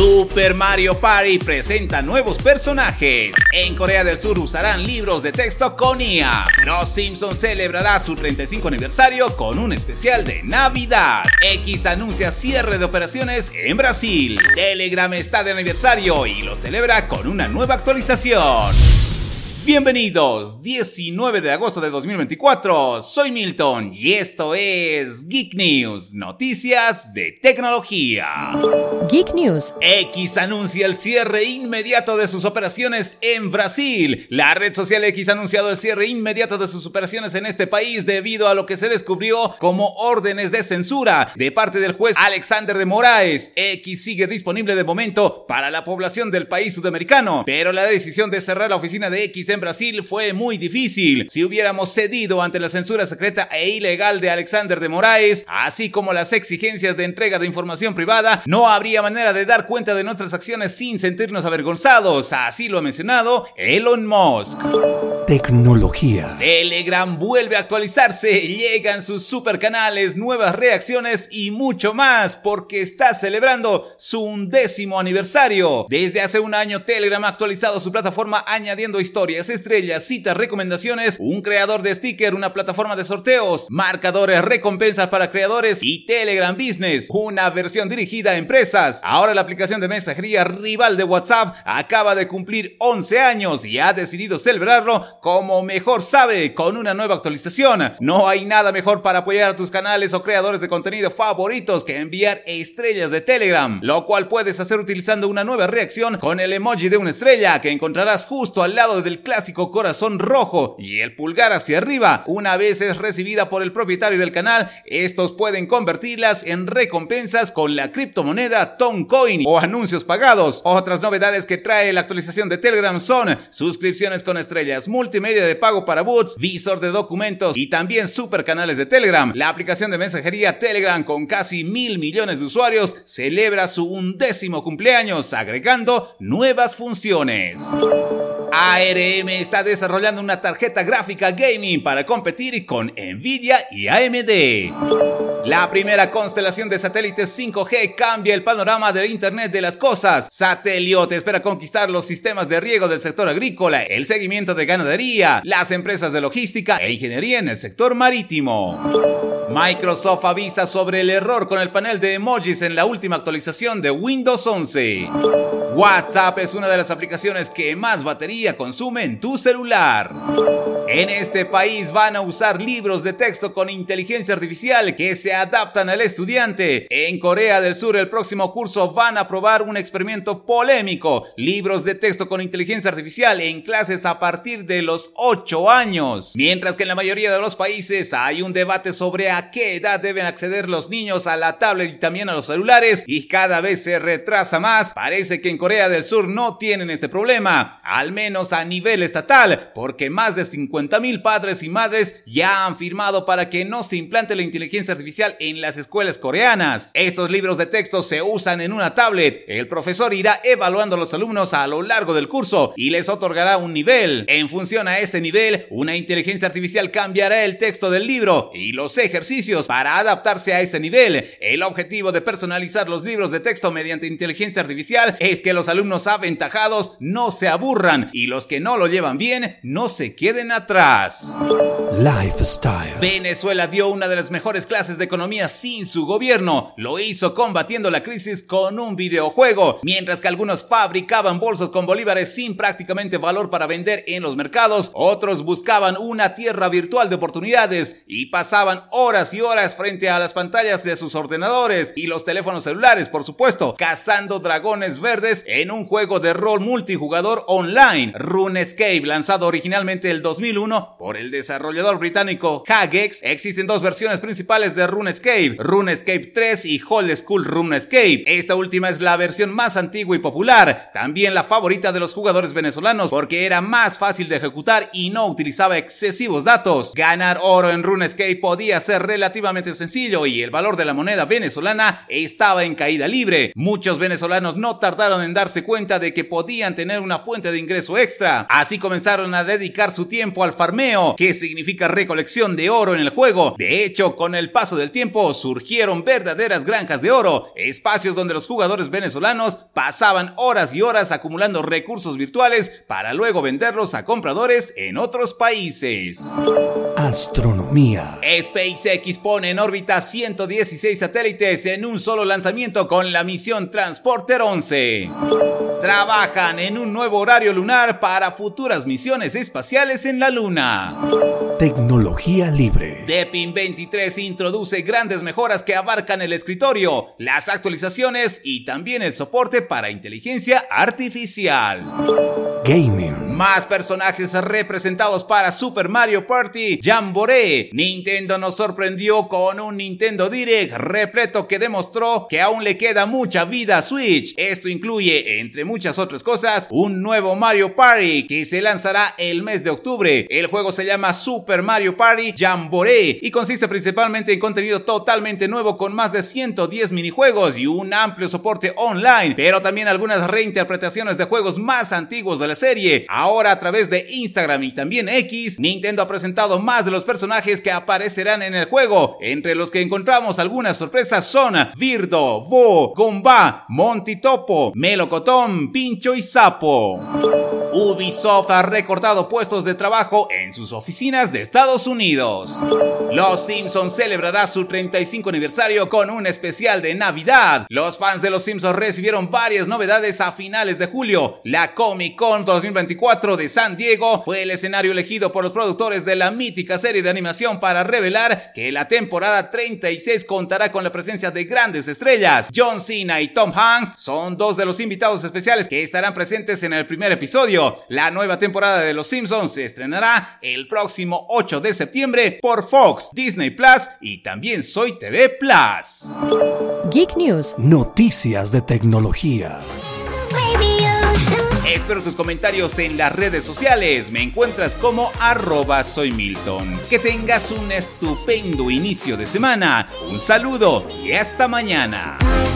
Super Mario Party presenta nuevos personajes. En Corea del Sur usarán libros de texto con IA. Los Simpsons celebrará su 35 aniversario con un especial de Navidad. X anuncia cierre de operaciones en Brasil. Telegram está de aniversario y lo celebra con una nueva actualización. Bienvenidos, 19 de agosto de 2024, soy Milton y esto es Geek News, noticias de tecnología. Geek News. X anuncia el cierre inmediato de sus operaciones en Brasil. La red social X ha anunciado el cierre inmediato de sus operaciones en este país debido a lo que se descubrió como órdenes de censura de parte del juez Alexander de Moraes. X sigue disponible de momento para la población del país sudamericano, pero la decisión de cerrar la oficina de X en Brasil fue muy difícil. Si hubiéramos cedido ante la censura secreta e ilegal de Alexander de Moraes, así como las exigencias de entrega de información privada, no habría manera de dar cuenta de nuestras acciones sin sentirnos avergonzados. Así lo ha mencionado Elon Musk. Tecnología. Telegram vuelve a actualizarse, llegan sus super canales, nuevas reacciones y mucho más, porque está celebrando su 11º aniversario. Desde hace un año Telegram ha actualizado su plataforma añadiendo historias, estrellas, citas, recomendaciones, un creador de sticker, una plataforma de sorteos, marcadores, recompensas para creadores y Telegram Business, una versión dirigida a empresas. Ahora la aplicación de mensajería rival de WhatsApp acaba de cumplir 11 años y ha decidido celebrarlo como mejor sabe, con una nueva actualización. No hay nada mejor para apoyar a tus canales o creadores de contenido favoritos que enviar estrellas de Telegram, lo cual puedes hacer utilizando una nueva reacción con el emoji de una estrella que encontrarás justo al lado del clásico corazón rojo y el pulgar hacia arriba. Una vez es recibida por el propietario del canal, estos pueden convertirlas en recompensas con la criptomoneda Toncoin o anuncios pagados. Otras novedades que trae la actualización de Telegram son suscripciones con estrellas, multimedia de pago para bots, visor de documentos y también super canales de Telegram. La aplicación de mensajería Telegram con casi 1.000 millones de usuarios celebra su 11º cumpleaños agregando nuevas funciones. ARM está desarrollando una tarjeta gráfica gaming para competir con Nvidia y AMD. La primera constelación de satélites 5G cambia el panorama del Internet de las cosas. Sateliot espera conquistar los sistemas de riego del sector agrícola, el seguimiento de ganadería, las empresas de logística e ingeniería en el sector marítimo. Microsoft avisa sobre el error con el panel de emojis en la última actualización de Windows 11. WhatsApp es una de las aplicaciones que más batería consume en tu celular. En este país van a usar libros de texto con inteligencia artificial que se adaptan al estudiante. En Corea del Sur el próximo curso van a probar un experimento polémico: libros de texto con inteligencia artificial en clases a partir de los 8 años. Mientras que en la mayoría de los países hay un debate sobre a qué edad deben acceder los niños a la tablet y también a los celulares, y cada vez se retrasa más. Parece que en Corea del Sur no tienen este problema, al menos a nivel estatal, porque más de 50,000 padres y madres ya han firmado para que no se implante la inteligencia artificial en las escuelas coreanas. Estos libros de texto se usan en una tablet. El profesor irá evaluando a los alumnos a lo largo del curso y les otorgará un nivel. En función a ese nivel, una inteligencia artificial cambiará el texto del libro y los ejercicios para adaptarse a ese nivel. El objetivo de personalizar los libros de texto mediante inteligencia artificial es que los alumnos aventajados no se aburran y los que no lo llevan bien no se queden atrás. Lifestyle. Venezuela dio una de las mejores clases de economía sin su gobierno. Lo hizo combatiendo la crisis con un videojuego. Mientras que algunos fabricaban bolsos con bolívares sin prácticamente valor para vender en los mercados, otros buscaban una tierra virtual de oportunidades y pasaban horas y horas frente a las pantallas de sus ordenadores y los teléfonos celulares, por supuesto, cazando dragones verdes en un juego de rol multijugador online, RuneScape, lanzado originalmente el 2001 por el desarrollador británico Jagex. Existen dos versiones principales de RuneScape, RuneScape 3 y Old School RuneScape. Esta última es la versión más antigua y popular, también la favorita de los jugadores venezolanos porque era más fácil de ejecutar y no utilizaba excesivos datos. Ganar oro en RuneScape podía ser relativamente sencillo y el valor de la moneda venezolana estaba en caída libre. Muchos venezolanos no tardaron en darse cuenta de que podían tener una fuente de ingreso extra, así comenzaron a dedicar su tiempo al farmeo, que significa recolección de oro en el juego. De hecho, con el paso del tiempo surgieron verdaderas granjas de oro, espacios donde los jugadores venezolanos pasaban horas y horas acumulando recursos virtuales para luego venderlos a compradores en otros países. Astronomía. SpaceX pone en órbita 116 satélites en un solo lanzamiento con la misión Transporter 11. Trabajan en un nuevo horario lunar para futuras misiones espaciales en la Luna. Tecnología libre. Deepin 23 introduce grandes mejoras que abarcan el escritorio, las actualizaciones y también el soporte para inteligencia artificial. Gaming. Más personajes representados para Super Mario Party Jamboree. Nintendo nos sorprendió con un Nintendo Direct repleto que demostró que aún le queda mucha vida a Switch. Esto incluye, entre muchas otras cosas, un nuevo Mario Party que se lanzará el mes de octubre. El juego se llama Super Mario Party Jamboree y consiste principalmente en contenido totalmente nuevo con más de 110 minijuegos y un amplio soporte online, pero también algunas reinterpretaciones de juegos más antiguos de la serie. Ahora, a través de Instagram y también X, Nintendo ha presentado más de los personajes que aparecerán en el juego. Entre los que encontramos algunas sorpresas son Birdo, Bo, Goomba, Monty Topo, Melocotón, Pincho y Sapo. Ubisoft ha recortado puestos de trabajo en sus oficinas de Estados Unidos. Los Simpsons celebrará su 35 aniversario con un especial de Navidad. Los fans de Los Simpsons recibieron varias novedades a finales de julio. La Comic Con 2024 de San Diego fue el escenario elegido por los productores de la mítica serie de animación para revelar que la temporada 36 contará con la presencia de grandes estrellas. John Cena y Tom Hanks son dos de los invitados especiales que estarán presentes en el primer episodio. La nueva temporada de Los Simpsons se estrenará el próximo 8 de septiembre por Fox, Disney Plus y también Soy TV Plus. Geek News. Noticias de tecnología. Espero tus comentarios en las redes sociales. Me encuentras como @soymilton. Que tengas un estupendo inicio de semana. Un saludo y hasta mañana.